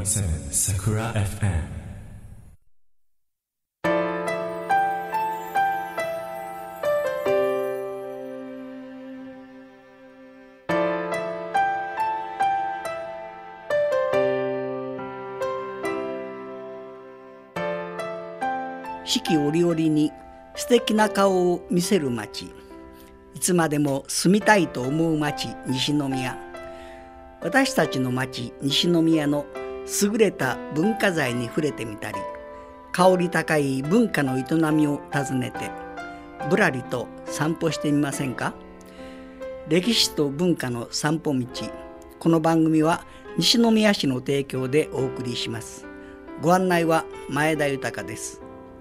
89.7 Sakura FM。 四季折々に素敵な顔を見せる町、いつまでも住みたいと思う町、西宮。私たちの町西宮の優れた文化財に触れてみたり、香り高い文化の営みを訪ねてぶらりと散歩してみませんか。歴史と文化の散歩道、この番組は西宮市の提供でお送りします。ご案内は前田豊です。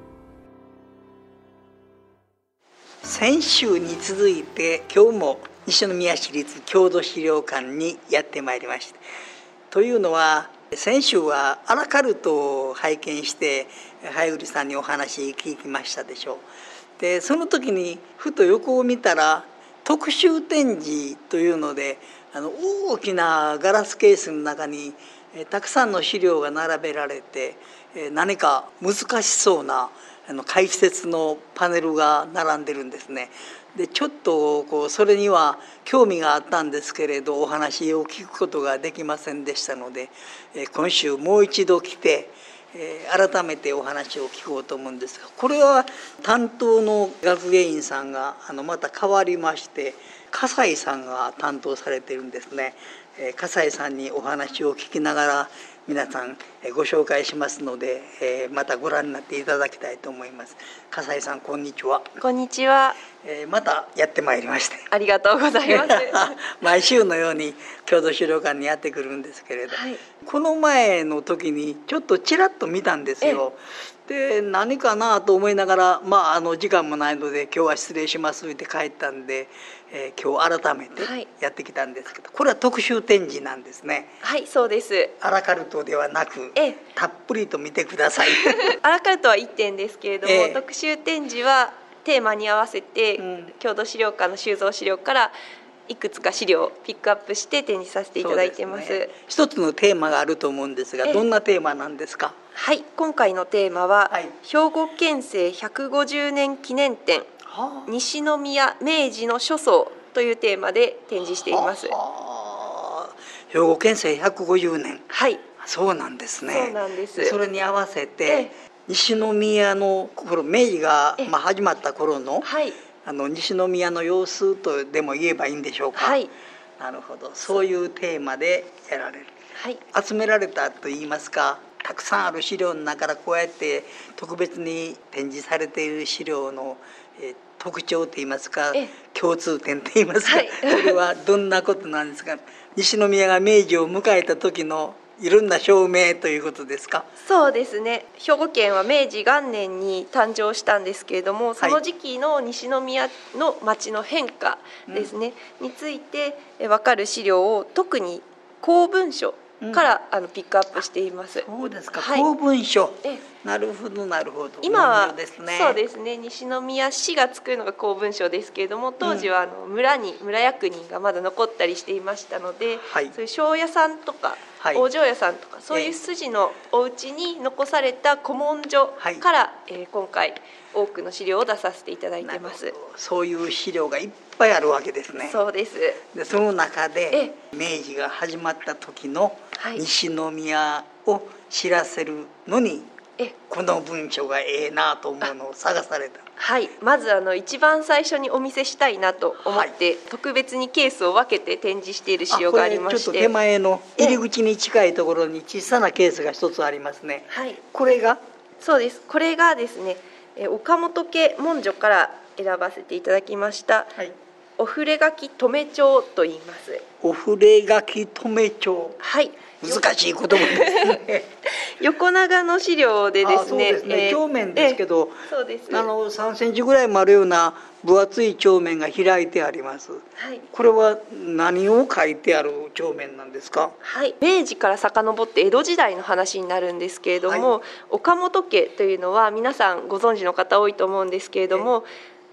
先週に続いて今日も西宮市立郷土資料館にやってまいりました。というのは先週はアラカルトを拝見して早栗さんにお話聞きましたでしょう。でその時にふと横を見たら特集展示というので大きなガラスケースの中にたくさんの資料が並べられて何か難しそうな解説のパネルが並んでるんですね。でちょっとそれには興味があったんですけれどお話を聞くことができませんでしたので今週もう一度来て改めてお話を聞こうと思うんですが、これは担当の学芸員さんがまた変わりまして笠井さんが担当されているんですね。笠井さんにお話を聞きながら皆さんご紹介しますのでまたご覧になっていただきたいと思います。笠井さん、こんにちは。 こんにちは。 またやってまいりましてありがとうございます毎週のように郷土資料館にやってくるんですけれど、はい、この前の時にちょっとちらっと見たんですよ。で何かなと思いながら、時間もないので今日は失礼しますって帰ったんで、今日改めてやってきたんですけど、これは特集展示なんですね。 はい、そうです。 アラカルトではなくたっぷりと見てくださいアラカルトは1点ですけれども、特集展示はテーマに合わせて、郷土資料館の収蔵資料からいくつか資料をピックアップして展示させていただいています。 一つのテーマがあると思うんですが、どんなテーマなんですか。 はい、今回のテーマは、兵庫県政150年記念展、西宮明治の諸僧というテーマで展示しています。 兵庫県政150年、 はい、 そうなんですね。 そうなんです。 それに合わせて、西宮の明治が始まった頃の、西宮の様子とでも言えばいいんでしょうか。はい、なるほど、そういうテーマでやられる。はい、集められたといいますか、たくさんある資料の中からこうやって特別に展示されている資料の特徴といいますか、共通点といいますか、これはどんなことなんですか。西宮が明治を迎えた時のいろんな証明ということですか。 そうですね。兵庫県は明治元年に誕生したんですけれども、その時期の西宮の町の変化ですね、について分かる資料を特に公文書からピックアップしています。 そうですか、公文書。なるほどなるほど。 今はそうですね、西宮市が作るのが公文書ですけれども、当時は村に村役人がまだ残ったりしていましたので、そういう庄屋さんとか往生屋さんとかそういう筋のお家に残された古文書から、今回多くの資料を出させていただいています。 そういう資料がいっぱいあるわけですね。 そうです。 でその中で明治が始まった時の西宮を知らせるのに、この文章がええなと思うのを探された。 はい、まず一番最初にお見せしたいなと思って、特別にケースを分けて展示している資料がありまして、 ちょっと手前の入り口に近いところに小さなケースが一つありますね。はい、これがそうです。これがですね、岡本家文書から選ばせていただきました、お触れ書き留帳と言います。 お触れ書き留帳、 はい、 難しい言葉ですね横長の資料でですね、 そうですね、帳面ですけど、 そうです、 3センチぐらいもあるような分厚い帳面が開いてあります。これは何を書いてある帳面なんですか。 はい、明治から遡って江戸時代の話になるんですけれども、岡本家というのは皆さんご存知の方多いと思うんですけれども、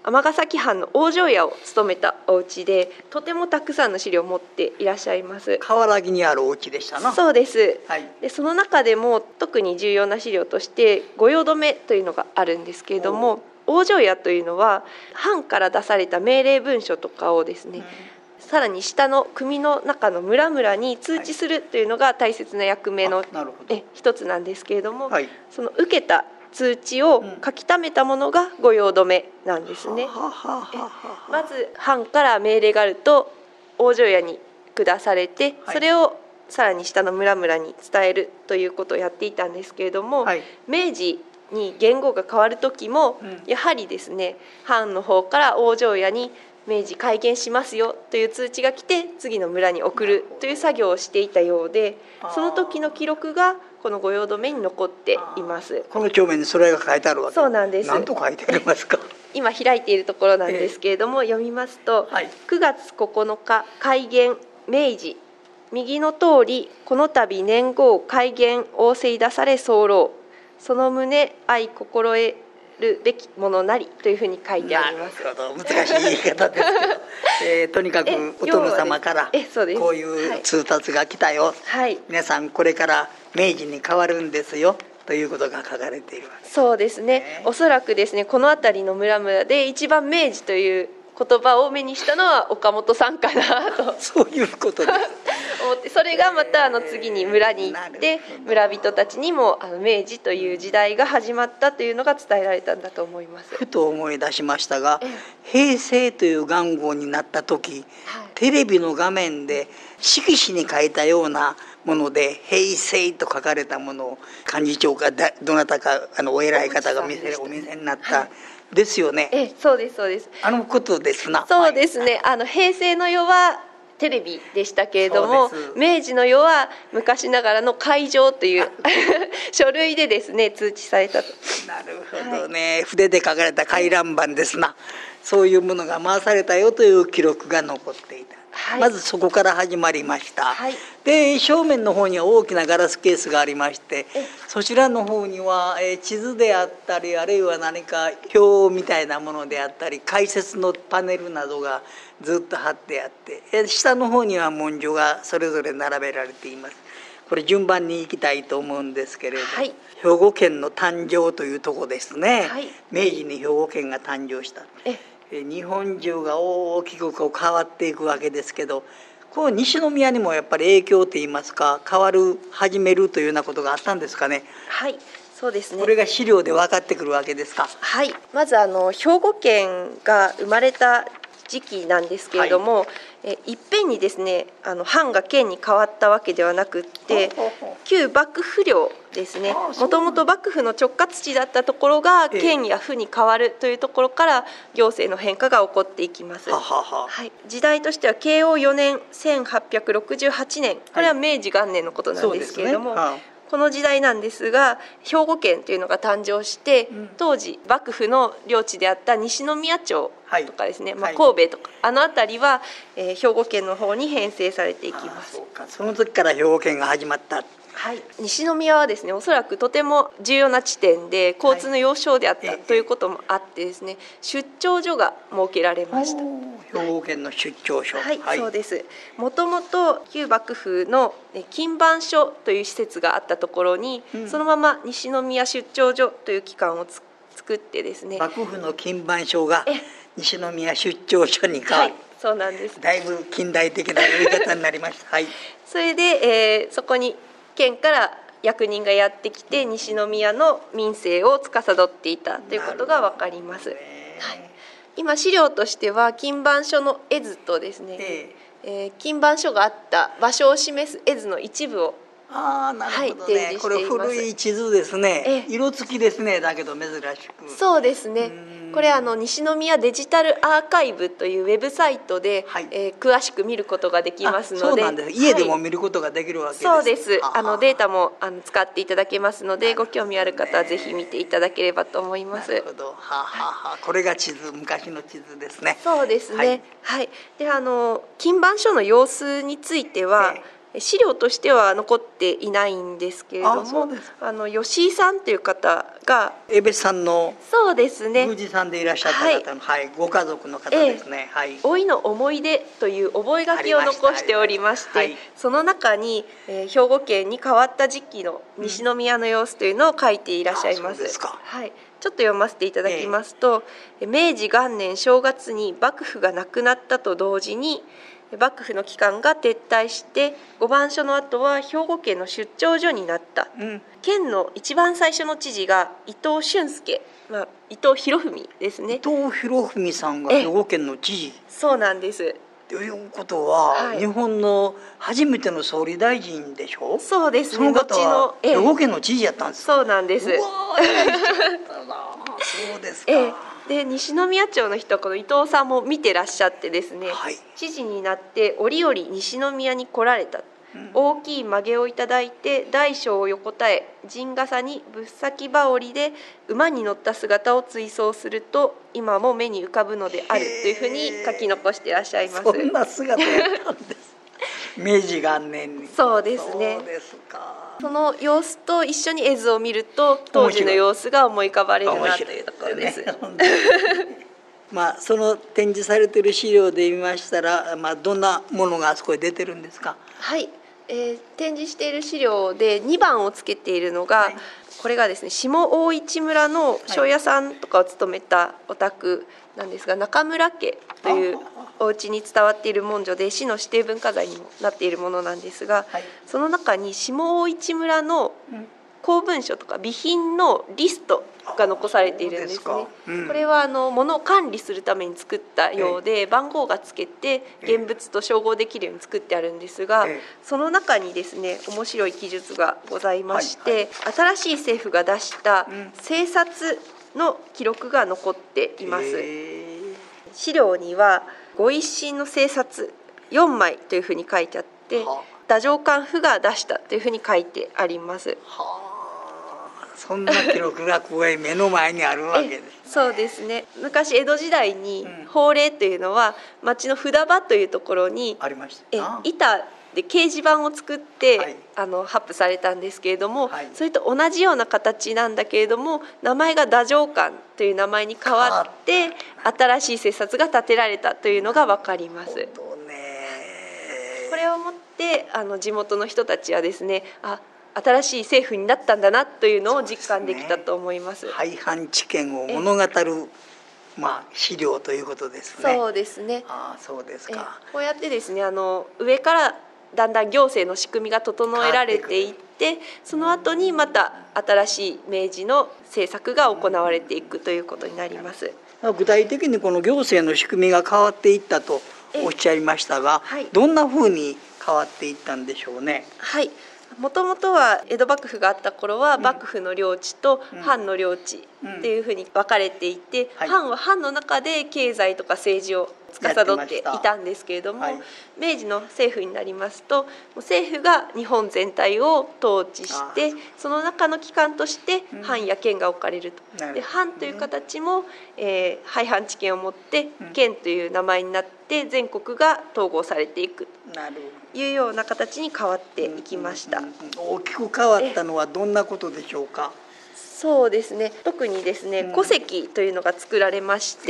尼崎藩の往生屋を務めたお家で、とてもたくさんの資料を持っていらっしゃいます。 河原木にあるお家でしたな。 そうです、 はい、 でその中でも特に重要な資料として御用留というのがあるんですけれども、往生屋というのは藩から出された命令文書とかをですね、さらに下の組の中の村々に通知するというのが大切な役目の一つなんですけれども、はい、その受けた通知を書き溜めたものが御用留なんですね。まず藩から命令があると往生屋に下されて、それをさらに下の村々に伝えるということをやっていたんですけれども、はい、明治に元号が変わる時も、やはりですね、藩の方から往生屋に明治改元しますよという通知が来て、次の村に送るという作業をしていたようで、その時の記録がこの御用留に残っています。 この帳面にそれが書いてあるわけ。 そうなんです。 何と書いてありますか？ 今開いているところなんですけれども、読みますと、はい、9月9日改元明治、右の通りこの度年号改元仰せい出され候、その旨愛心得るべきものなりというふうに書いてあります。 なるほど、難しい言い方ですけど、とにかくお殿様からこういう通達が来たよ、はい、皆さんこれから明治に変わるんですよということが書かれているわけです。 そうですね、おそらくですね、この辺りの村々で一番明治という言葉を目にしたのは岡本さんかなとそういうことです思って、それがまた次に村に行って村人たちにも明治という時代が始まったというのが伝えられたんだと思います。 ふと思い出しましたが、平成という元号になった時、テレビの画面で色紙に書いたようなもので平成と書かれたものを幹事長かどなたかお偉い方がお見せになった、はい、ですよね。 そうですそうです。 ことですな。 そうですね、平成の世はテレビでしたけれども、明治の世は昔ながらの会場という書類でですね通知されたと。 なるほどね、はい、筆で書かれた回覧板ですな。そういうものが回されたよという記録が残っていた。はい、まずそこから始まりました。はい、で正面の方には大きなガラスケースがありまして、そちらの方には地図であったり、あるいは何か表みたいなものであったり、解説のパネルなどがずっと貼ってあって、下の方には文書がそれぞれ並べられています。これ順番に行きたいと思うんですけれど、はい、兵庫県の誕生というとこですね。はい、明治に兵庫県が誕生した。日本中が大きく変わっていくわけですけど、こう西宮にもやっぱり影響といいますか、始めるというようなことがあったんですかね。 はい、そうですね。 これが資料で分かってくるわけですか。 はい、まず兵庫県が生まれた時期なんですけれども、はい、いっぺんにですね藩が県に変わったわけではなくって、旧幕府領ですね、もともと幕府の直轄地だったところが県や府に変わるというところから行政の変化が起こっていきます。はい、時代としては慶応4年1868年、これは明治元年のことなんですけれども、この時代なんですが、兵庫県というのが誕生して、当時幕府の領地であった西宮町とかですね、神戸とか辺りは、兵庫県の方に編成されていきます。 そうか、その時から兵庫県が始まった。 はい、西宮はですね、おそらくとても重要な地点で交通の要衝であったということもあってですね、出張所が設けられました。 兵庫県の出張所。 はい、はい、そうです。もともと旧幕府の勤番所という施設があったところに、そのまま西宮出張所という機関を作ってですね、 幕府の勤番所が西宮出張所に変わる。はい、 そうなんです。 だいぶ近代的なやり方になりました。はい、それで、そこに県から役人がやってきて西宮の民政を司っていたということが分かります。はい、今資料としては勤番所の絵図とですね、勤番所があった場所を示す絵図の一部をなるほどね。これ古い地図ですね。色付きですね。だけど珍しく。 そうですね。これ西宮デジタルアーカイブというウェブサイトで、はい、詳しく見ることができますので。 そうなんです。家でも見ることができるわけです。 そうです。データも使っていただけますので、ご興味ある方はぜひ見ていただければと思います。なるほど。これが地図、昔の地図ですね。 そうですね。はい。で勤番所の様子については、 資料としては残っていないんですけれども、吉井さんという方が江別さんのそうですね宮司さんでいらっしゃった方の、ご家族の方ですね。 老いの思い出という覚書を残しておりまして、その中に、兵庫県に変わった時期の西宮の様子というのを書いていらっしゃいます。はい、ちょっと読ませていただきますと、明治元年正月に幕府がなくなったと同時に幕府の機関が撤退して御番所の後は兵庫県の出張所になった、県の一番最初の知事が伊藤俊介、伊藤博文ですね。 伊藤博文さんが兵庫県の知事。 そうなんです。 ということは、日本の初めての総理大臣でしょ。 そうですね。 その方は兵庫県の知事やったんですか。 そうなんです。 そうですか。 で西宮町の人はこの伊藤さんも見てらっしゃってですね、知事になって折々西宮に来られた、大きい髷げをいただいて大小を横たえ陣笠にぶっ先羽織で馬に乗った姿を追想すると今も目に浮かぶのであるというふうに書き残していらっしゃいます。 そんな姿やったんです明治元年に。 そうですね。 そうですか。 その様子と一緒に絵図を見ると当時の様子が思い浮かばれるなというところです。 その展示されている資料で見ましたら、どんなものがあそこに出てるんですか。 はい、展示している資料で2番をつけているのが、これがですね下大市村の庄屋さんとかを務めたお宅なんですが、中村家というお家に伝わっている文書で市の指定文化財にもなっているものなんですが、その中に下大市村の公文書とか備品のリストが残されているんですね。これは物を管理するために作ったようで、番号がつけて現物と照合できるように作ってあるんですが、その中にですね面白い記述がございまして、新しい政府が出した政札の記録が残っています。資料にはご一新の政札4枚というふうに書いてあって、太政官府が出したというふうに書いてあります。 そんな記録がここへ目の前にあるわけです。 そうですね。昔江戸時代に法令というのは町の札場というところにありました。 板で掲示板を作って、発布されたんですけれども、それと同じような形なんだけれども名前が太政官という名前に変わって新しい政札が立てられたというのが分かります。これをもって地元の人たちはですね、新しい政府になったんだなというのを実感できたと思います。 廃藩置県を物語る資料ということですね。 そうですね。 そうですか。 こうやってですね上からだんだん行政の仕組みが整えられていって、その後にまた新しい明治の政策が行われていくということになります。 具体的にこの行政の仕組みが変わっていったとおっしゃいましたが、どんなふうに変わっていったんでしょうね。 はい、もともとは江戸幕府があった頃は幕府の領地と藩の領地っていうふうに分かれていて、藩は藩の中で経済とか政治を司っていたんですけれども、明治の政府になりますと政府が日本全体を統治して、その中の機関として藩や県が置かれると。で藩という形も、廃藩置県をもって県という名前になって全国が統合されていくというような形に変わっていきました。 大きく変わったのはどんなことでしょうか。 そうですね、特にですね、戸籍というのが作られまして、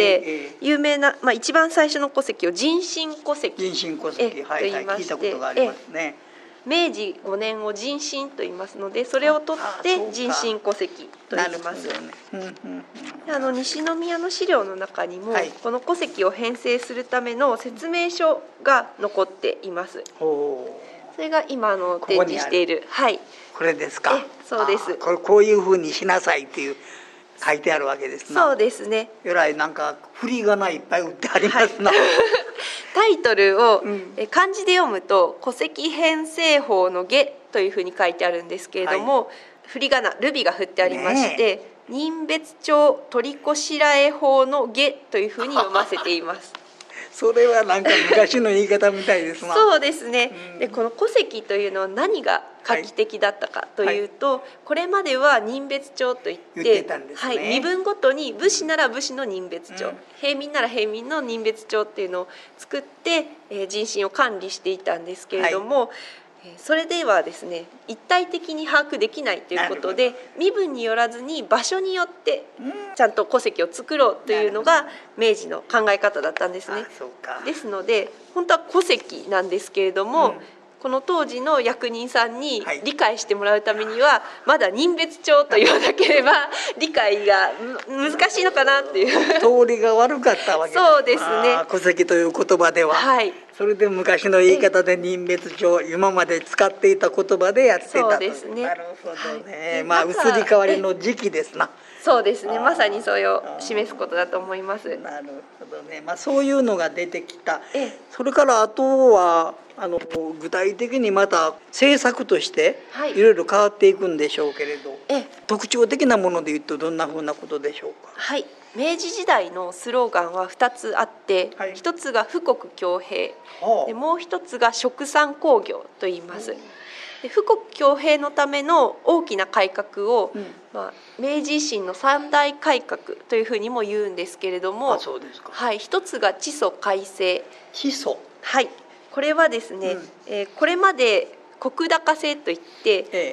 有名な、一番最初の戸籍を人心戸籍と言いまして、 聞いたことがありますね。 明治5年を人心と言いますので、それを取って人心戸籍と言います。西宮の資料の中にも、この戸籍を編成するための説明書が残っています。それが今展示している、 これですか。 そうです。 こういうふうにしなさいっていう書いてあるわけですな。 そうですね。 えらいなんか振り仮名いっぱい打ってありますな。 タイトルを漢字で読むと戸籍編成法の下というふうに書いてあるんですけれども、振り仮名ルビが振ってありまして、任別帳取越え法の下というふうに読ませています。 それはなんか昔の言い方みたいですな。 そうですね。でこの戸籍というのは何が画期的だったかというと、これまでは任別帳といって身分ごとに武士なら武士の任別帳、平民なら平民の任別帳っていうのを作って人心を管理していたんですけれども、 それではですね一体的に把握できないということで、身分によらずに場所によってちゃんと戸籍を作ろうというのが明治の考え方だったんですね。ですので本当は戸籍なんですけれども、この当時の役人さんに理解してもらうためには、まだ人別帳と言わなければ理解が難しいのかなっていう通りが悪かったわけです。 そうですね。 戸籍という言葉では、それで昔の言い方で人別帳、今まで使っていた言葉でやっていたと。 そうですね。 なるほどね。移り変わりの時期ですな。 そうですね。まさにそれを示すことだと思います。 なるほどね。そういうのが出てきた。それからあとは具体的にまた政策としていろいろ変わっていくんでしょうけれど、特徴的なものでいうとどんなふうなことでしょうか。 はい。明治時代のスローガンは2つあって、1つが富国強兵、でもう1つが殖産興業と言います。で富国強兵のための大きな改革を、明治維新の三大改革というふうにも言うんですけれども、一つが地租改正。 地租、 はい、これはですね、これまで石高制といって、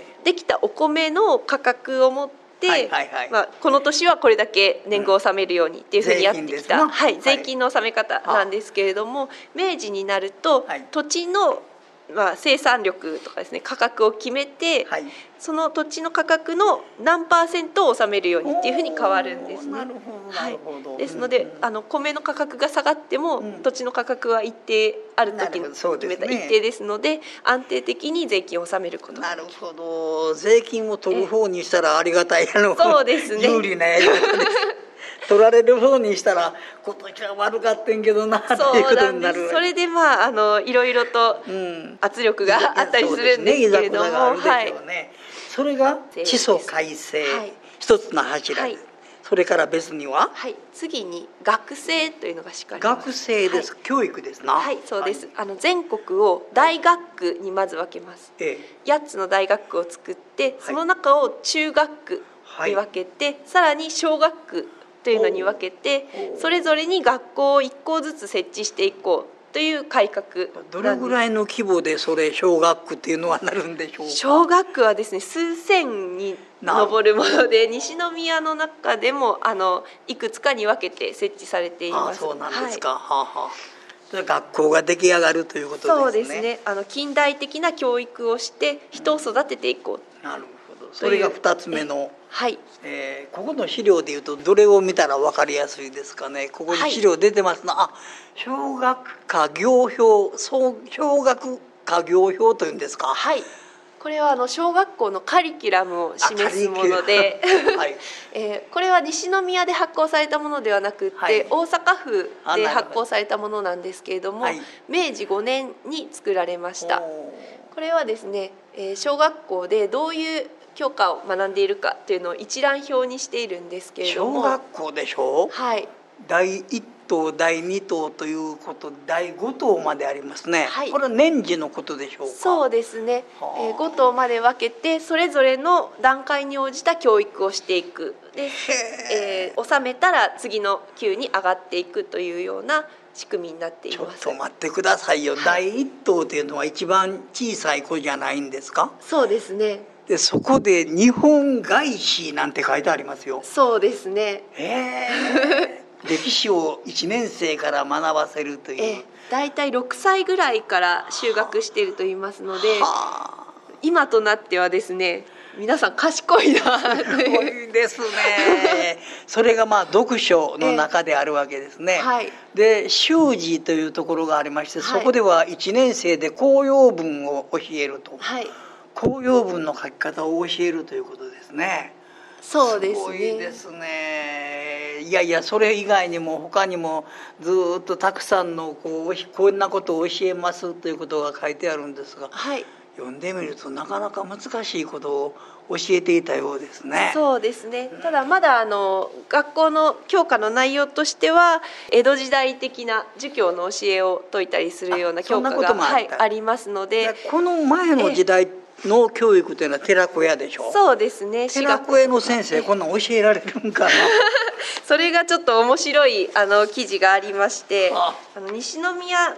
できたお米の価格をもってこの年はこれだけ年貢を納めるようにっていうふうにやってきた、税金の納め方なんですけれども、明治になると土地の生産力とかですね、価格を決めて、その土地の価格の何%を納めるようにっていうふうに変わるんですね。ですので米の価格が下がっても、土地の価格は一定ある時に決めた一定ですので、安定的に税金を納めることができる。 なるほど。税金を取る方にしたらありがたいそうですね、 有利なやり方です。取られる方にしたら今年は悪かったんけどなっていうことになる。 それでいろいろと圧力があったりするんですけれども、 それが地租改正、一つの柱です。それから別には、 次に学制というのがしかります。 学制です、教育ですな。 そうです。全国を大学区にまず分けます。8つの大学区を作って、その中を中学区に分けて、さらに小学区というのに分けて、それぞれに学校を1校ずつ設置していこうという改革。 どれぐらいの規模でそれ小学区っていうのはなるんでしょうか。 小学区はですね、数千に上るもので、西宮の中でもいくつかに分けて設置されています。 そうなんですか。学校が出来上がるということですね。 そうですね。近代的な教育をして人を育てていこう。 なるほど。それが2つ目の。ここの資料でいうとどれを見たら分かりやすいですかね。ここに資料出てますな。小学科業表、小学科業表というんですか。 これは小学校のカリキュラムを示すもので、これは西宮で発行されたものではなくって、大阪府で発行されたものなんですけれども、明治5年に作られました。これはですね、小学校でどういう教科を学んでいるかというのを一覧表にしているんですけれども、 小学校でしょ。第1等第2等ということで第5等までありますね。これは年次のことでしょうか。 そうですね。5等まで分けて、それぞれの段階に応じた教育をしていく。で、収めたら次の級に上がっていくというような仕組みになっています。 ちょっと待ってくださいよ。第1等というのは一番小さい子じゃないんですか。 そうですね。 でそこで日本外史なんて書いてありますよ。 そうですね。 歴史を1年生から学ばせるという、 だいたい6歳ぐらいから就学していると言いますので、今となってはですね、皆さん賢いなという。 すごいですね。それが読書の中であるわけですね。で習字というところがありまして、そこでは1年生で公用文を教えると、公用文の書き方を教えるということですね。 そうですね。 すごいですね。いやそれ以外にも他にもずっとたくさんのこんなことを教えますということが書いてあるんですが、読んでみるとなかなか難しいことを教えていたようですね。 そうですね。ただまだ学校の教科の内容としては江戸時代的な儒教の教えを説いたりするような教科がありますので、 この前の時代の教育というのは寺子屋でしょ。 そうですね。 寺子屋の先生こんなん教えられるんかな。 それがちょっと面白い記事がありまして、西宮文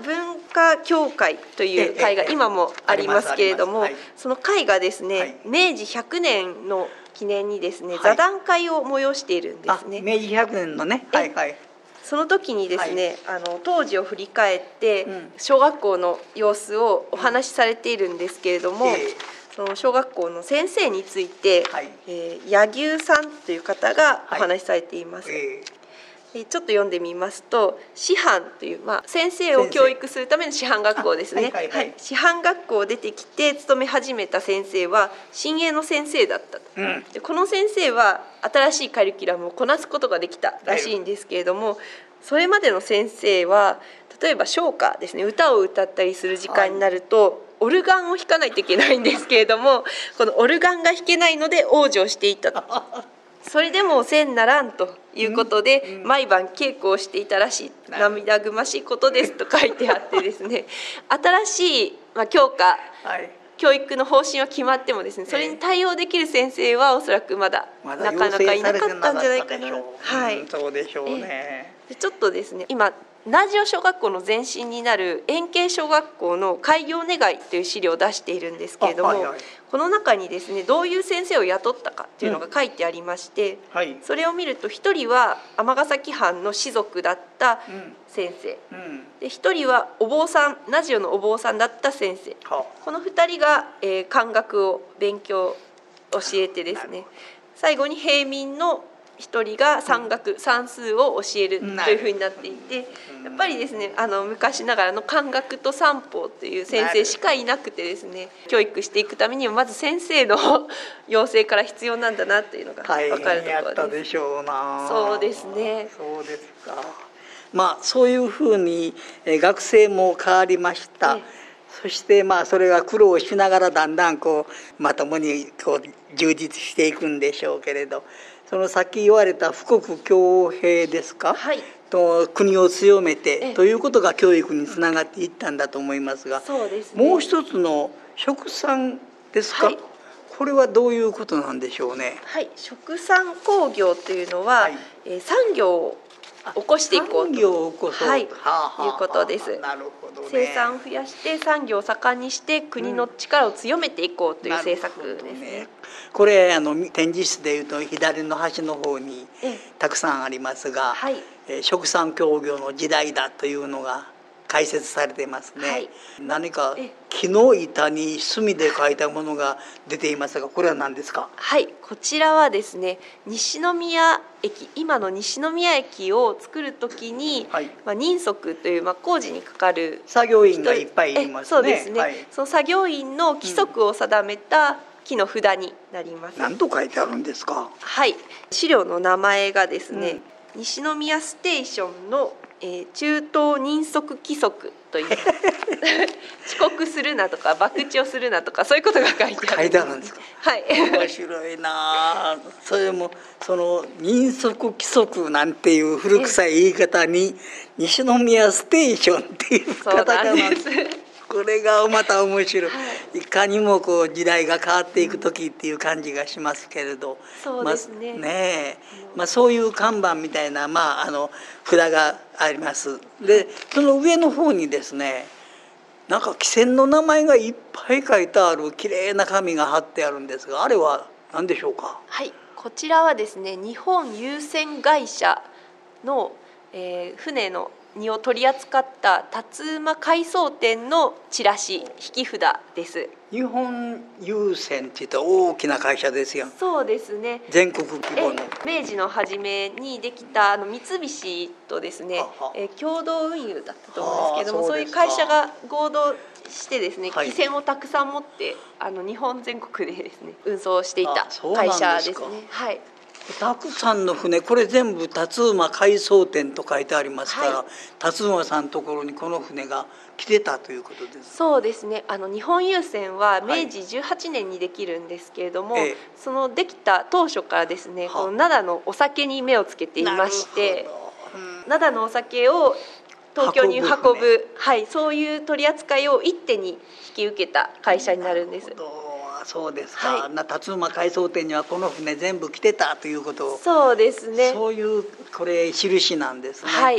家協会という会が今もありますけれども、その会がですね、明治100年の記念にですね、座談会を催しているんですね。 明治100年のね、 その時にですね、当時を振り返って小学校の様子をお話しされているんですけれども、その小学校の先生について、柳生さんという方がお話しされています。ちょっと読んでみますと、師範という、先生を教育するための師範学校ですね。師範学校を出てきて勤め始めた先生は新鋭の先生だったと、でこの先生は新しいカリキュラムをこなすことができたらしいんですけれども、それまでの先生は例えば唱歌ですね、歌を歌ったりする時間になると、オルガンを弾かないといけないんですけれども、このオルガンが弾けないので往生していったと。それでもせんならんということで、毎晩稽古をしていたらしい、涙ぐましいことですと書いてあってですね、新しい教科、教育の方針は決まってもですね、それに対応できる先生はおそらくまだなかなかいなかったんじゃないかな。 そうでしょうね。 ちょっとですね、今名城小学校の前身になる円形小学校の開業願いという資料を出しているんですけれども、この中にですね、どういう先生を雇ったかっていうのが書いてありまして、それを見ると、一人は尼崎藩の士族だった先生、で一人はお坊さん、名城のお坊さんだった先生、この二人が漢学を勉強教えてですね、最後に平民の一人が算学、算数を教えるというふうになっていて、やっぱりですね、昔ながらの漢学と算法という先生しかいなくてですね、教育していくためにはまず先生の養成から必要なんだなというのが分かるところです。大変やったでしょうな。そうですね。 そうですか。そういうふうに学生も変わりました。そしてそれが苦労しながらだんだんまともに充実していくんでしょうけれど、そのさっき言われた富国強兵ですか、と国を強めてということが教育につながっていったんだと思いますが、 そうですね、 もう一つの殖産ですか、これはどういうことなんでしょうね。 殖産興業というのは、産業を起こしていこうということです。 なるほどね。 生産を増やして産業を盛んにして国の力を強めていこうという政策ですね。 これ展示室でいうと左の端の方にたくさんありますが、殖産興業の時代だというのが解説されていますね。何か木の板に墨で書いたものが出ていますが、これは何ですか。 こちらはですね、西宮駅、今の西宮駅を作るときに、人足という工事にかかる作業員がいっぱいいますね。 そうですね、その作業員の規則を定めた木の札になります。 何と書いてあるんですか。 資料の名前がですね、西宮ステーションの中東人足規則という遅刻するなとか博打をするなとか、そういうことが書いてあるんですか。 面白いな。それもその人足規則なんていう古臭い言い方に西宮ステーションっていうカタカナなんです。これがまた面白い、いかにも時代が変わっていく時っていう感じがしますけれど、 そうですね、 そういう看板みたいな、札があります。でその上の方にですね、なんか汽船の名前がいっぱい書いてあるきれいな紙が貼ってあるんですが、あれは何でしょうか。 こちらはですね、日本郵船会社の、船の荷を取り扱った辰馬海藻店のチラシ、引き札です。 日本郵船って言ったら大きな会社ですよ。 そうですね、 全国規模の。 明治の初めにできた三菱とですね、共同運輸だったと思うんですけども、そういう会社が合同してですね、汽船をたくさん持って日本全国でですね運送していた会社ですね。 たくさんの船、これ全部辰馬海藻店と書いてありますから、辰馬さんのところにこの船が来てたということです。 そうですね、日本郵船は明治18年にできるんですけれども、そのできた当初からですね、この灘のお酒に目をつけていまして、灘のお酒を東京に運ぶ、そういう取り扱いを一手に引き受けた会社になるんです。 そうですか。辰馬海藻店にはこの船全部来てたということを。 そうですね。 そういうこれ印なんですね。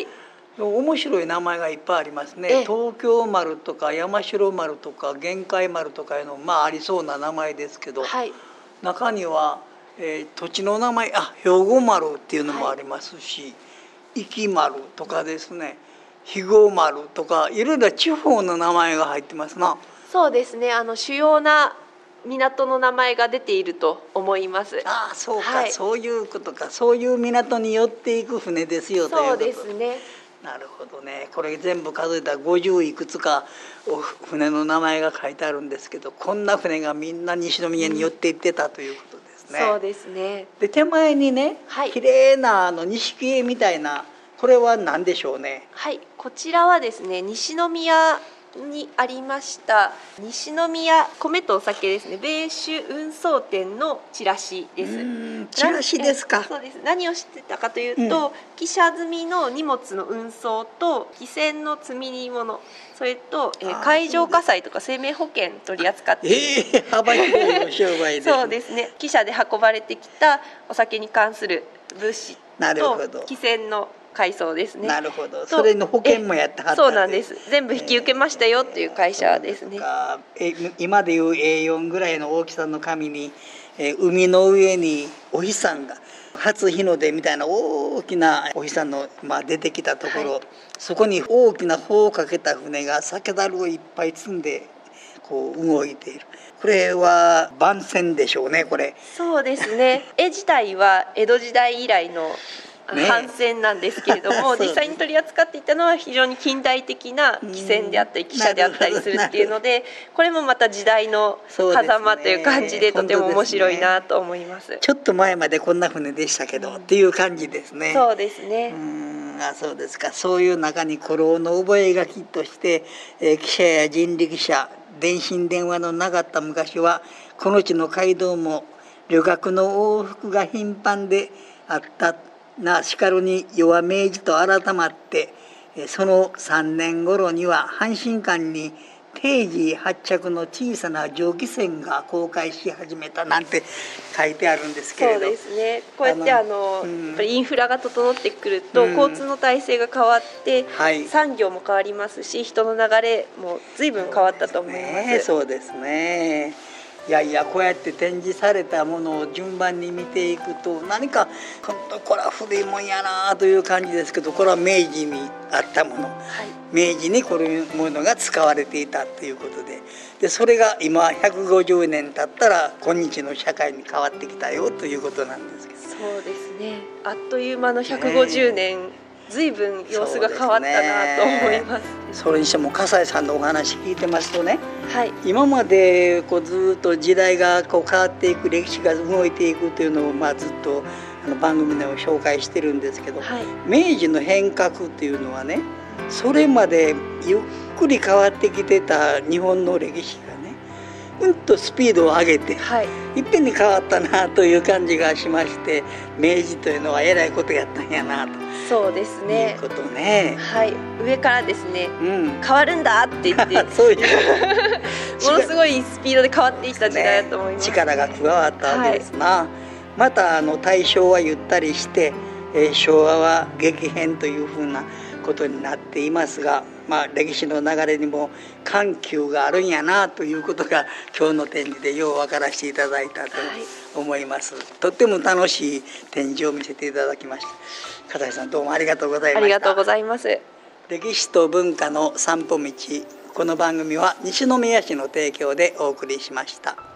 面白い名前がいっぱいありますね。東京丸とか山城丸とか玄海丸とかいうのありそうな名前ですけど、はい、中には、土地の名前兵庫丸っていうのもありますし、壱岐丸とかですね、肥後丸とかいろいろ地方の名前が入ってますな。 そうですね、主要な港の名前が出ていると思います。 そうか、はい、そういうことか。そういう港に寄っていく船ですよということ。 そうですね。 なるほどね。これ全部数えたら50いくつか船の名前が書いてあるんですけど、こんな船がみんな西宮に寄っていってたということですね。 そうですね。 で手前にね、綺麗な錦絵みたいな、これは何でしょうね。 はい、こちらはですね、西宮にありました西宮米とお酒ですね、米酒運送店のチラシです。 チラシですか。 そうです。何をしてたかというと、汽車積みの荷物の運送と汽船の積み物、それと海上火災とか生命保険取り扱っている、 幅広いお商売ですね。 そうですね。汽車で運ばれてきたお酒に関する物資と汽船の海藻ですね。 なるほど。それの保険もやってはった。 そうなんです。全部引き受けましたよっていう会社ですね。 今でいう A4 ぐらいの大きさの紙に、海の上にお日さんが初日の出みたいな大きなお日さんの、出てきたところ、はい、そこに大きな帆をかけた船が酒樽をいっぱい積んでこう動いている。これは番船でしょうね。これそうですね。絵自体は江戸時代以来の帆船なんですけれども、実際に取り扱っていたのは非常に近代的な汽船であったり汽車であったりするっていうので、これもまた時代の狭間という感じでとても面白いなと思います。 ちょっと前までこんな船でしたけど、っていう感じですね。 そうですね。 そうですか。そういう中に古老の覚書として、汽車や人力車、電信電話のなかった昔はこの地の街道も旅客の往復が頻繁であったなしかるに世は明治と改まって、その3年頃には阪神間に定時発着の小さな蒸気船が航海し始めたなんて書いてあるんですけれど、 そうですね。こうやってやっぱりインフラが整ってくると、交通の体制が変わって、産業も変わりますし、人の流れも随分変わったと思います。 そうですね。いやいや、こうやって展示されたものを順番に見ていくと、何か本当これは古いもんやなという感じですけど、これは明治にあったもの、明治にこういうものが使われていたということで、それが今150年経ったら今日の社会に変わってきたよということなんですけど。 そうですね。あっという間の150年、随分様子が変わったなと思います。 それにしても笠井さんのお話聞いてますとね、今までこうずっと時代がこう変わっていく、歴史が動いていくというのをずっと番組でも紹介してるんですけど、明治の変革っていうのはね、それまでゆっくり変わってきてた日本の歴史がね、とスピードを上げて、いっぺんに変わったなという感じがしまして、明治というのはえらいことやったんやなと。 そうですね。 いうことね。 上からですね、変わるんだって言ってそういうものすごいスピードで変わっていった時代だと思います。 力が加わったわけですな。また大正はゆったりして、昭和は激変というふうなことになっていますが、歴史の流れにも緩急があるんやなということが今日の展示でよう分からせていただいたと思います。とっても楽しい展示を見せていただきました。片井さん、どうもありがとうございました。 ありがとうございます。 歴史と文化の散歩道、この番組は西宮市の提供でお送りしました。